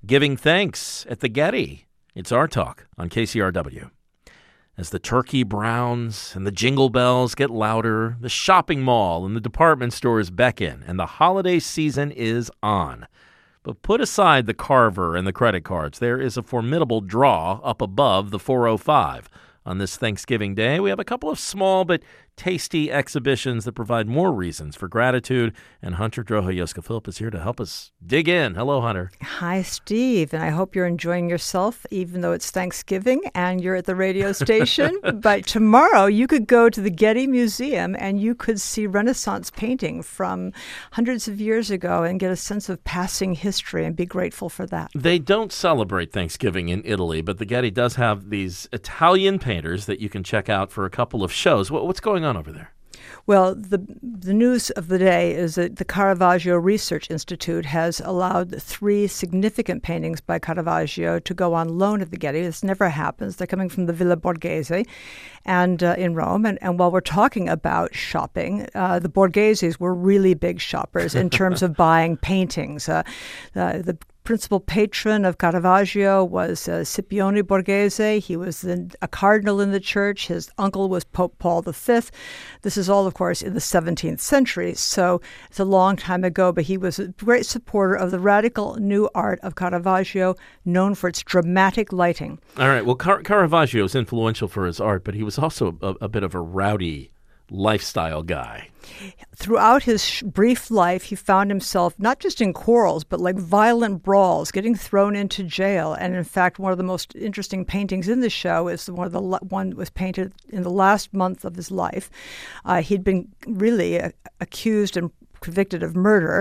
Giving thanks at the Getty. It's our talk on KCRW. As the turkey browns and the jingle bells get louder, the shopping mall and the department stores beckon, and the holiday season is on. But put aside the Carver and the credit cards. There is a formidable draw up above the 405. On this Thanksgiving Day, we have a couple of small but tasty exhibitions that provide more reasons for gratitude. And Hunter Droho-Yoscafilip is here to help us dig in. Hello, Hunter. Hi, Steve. And I hope you're enjoying yourself, even though it's Thanksgiving and you're at the radio station. But tomorrow, you could go to the Getty Museum and you could see Renaissance painting from hundreds of years ago and get a sense of passing history and be grateful for that. They don't celebrate Thanksgiving in Italy, but the Getty does have these Italian painters that you can check out for a couple of shows. What's going on over there? Well, the news of the day is that the Caravaggio Research Institute has allowed 3 significant paintings by Caravaggio to go on loan at the Getty. This never happens. They're coming from the Villa Borghese and in Rome. And while we're talking about shopping, the Borgheses were really big shoppers in terms of buying paintings. The principal patron of Caravaggio was Scipione Borghese. He was a cardinal in the church. His uncle was Pope Paul V. This is all, of course, in the 17th century, so it's a long time ago, but he was a great supporter of the radical new art of Caravaggio, known for its dramatic lighting. All right, well, Caravaggio is influential for his art, but he was also a bit of a rowdy lifestyle guy. Throughout his brief life, he found himself not just in quarrels, but like violent brawls, getting thrown into jail. And in fact, one of the most interesting paintings in the show is one that was painted in the last month of his life. He'd been really accused and convicted of murder,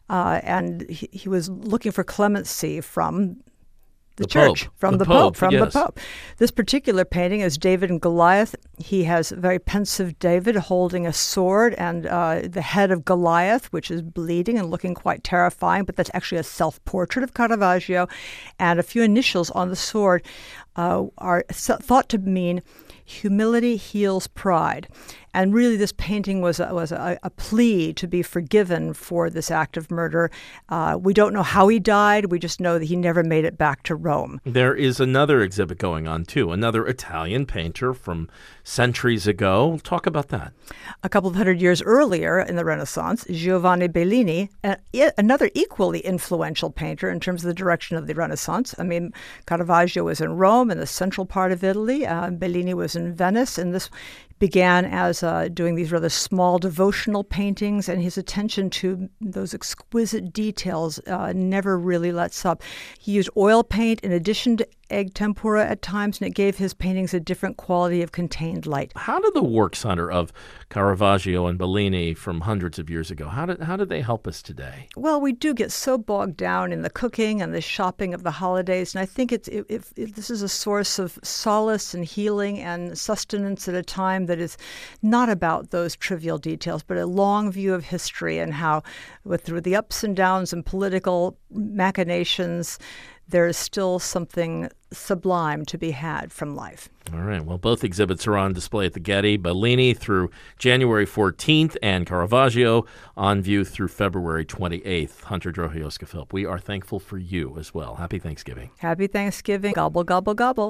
and he was looking for clemency from the church, Pope. the Pope. This particular painting is David and Goliath. He has a very pensive David holding a sword and the head of Goliath, which is bleeding and looking quite terrifying, but that's actually a self-portrait of Caravaggio. And a few initials on the sword are thought to mean humility heals pride. And really, this painting was a plea to be forgiven for this act of murder. We don't know how he died. We just know that he never made it back to Rome. There is another exhibit going on, too. Another Italian painter from centuries ago. Talk about that. A couple of hundred years earlier in the Renaissance, Giovanni Bellini, another equally influential painter in terms of the direction of the Renaissance. I mean, Caravaggio was in Rome, in the central part of Italy. Bellini was in Venice, and this began as doing these rather small devotional paintings, and his attention to those exquisite details never really lets up. He used oil paint in addition to egg tempera at times, and it gave his paintings a different quality of contained light. How did the works, Hunter, of Caravaggio and Bellini from hundreds of years ago, how did they help us today? Well, we do get so bogged down in the cooking and the shopping of the holidays, and I think this is a source of solace and healing and sustenance at a time that is not about those trivial details, but a long view of history and how, through the ups and downs and political machinations, there is still something sublime to be had from life. All right. Well, both exhibits are on display at the Getty. Bellini through January 14th and Caravaggio on view through February 28th. Hunter Droho-Yoscafilip, we are thankful for you as well. Happy Thanksgiving. Happy Thanksgiving. Gobble, gobble, gobble.